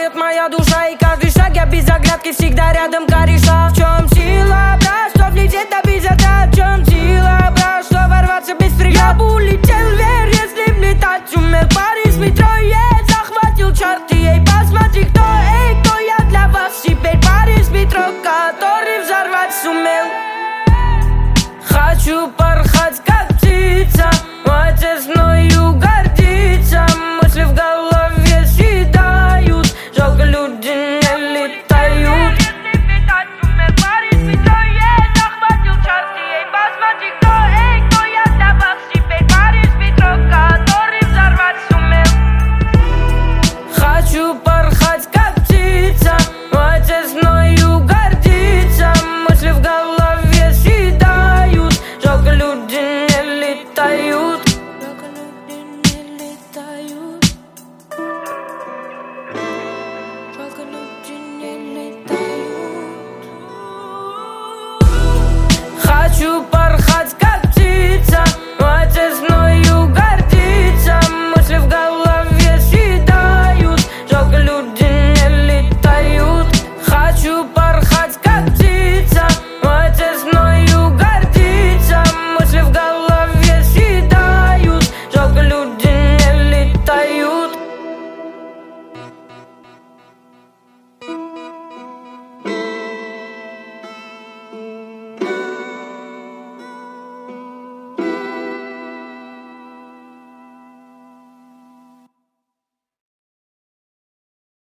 знает моя душа. И каждый шаг я без оглядки всегда рядом кореша. В чем сила, брат, что влететь да без отдать? В чем сила, брат, что ворваться без преград? Я бы улетел вверх, если б летать умел. Парень с метро захватил чарт. И эй, посмотри, кто я для вас теперь. Парень с метро, который взорвать сумел. Хочу порхать, как птица, мой отец мною гордится. Мысли в голове съедают, жалко, люди не летают. Если летать умел, парень с метро захватил чарт. И эй, посмотри, кто я для вас теперь. Парень с метро, который взорвать сумел. Хочу порхать, как птица, мой отец мною гордится. Мысли в голове съедают, жалко, люди не летают. Жалко, люди не летают. Жалко, люди не летают. Хочу порхать, как птица, мой отец мною гордится. Мысли в голове съедают, жалко, люди